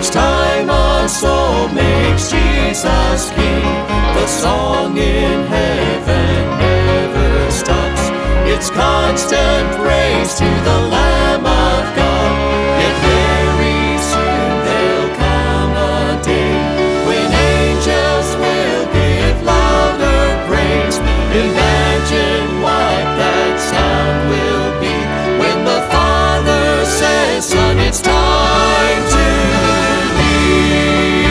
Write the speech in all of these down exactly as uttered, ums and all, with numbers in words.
Each time a soul makes Jesus King, the song in heaven never stops. It's constant praise to the Lamb of God. Yet very soon there'll come a day when angels will give louder praise. Imagine what that sound will be when the Father says, "Son, it's time to leave."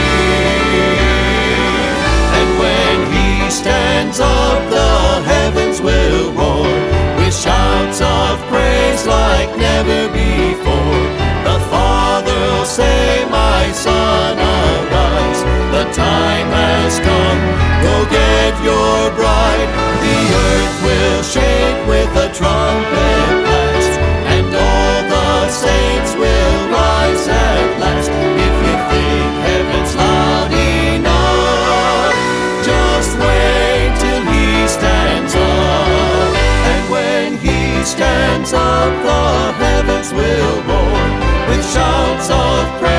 And when He stands up, the heavens will roar with shouts of praise like never before. The Father'll say, "My son, arise. The time has come. Go get your bride." The earth will shake with a trumpet blast, and all the saints will rise at last. If you think heaven's loud enough, just wait till He stands up. And when He stands up, the heavens will roar with shouts of praise.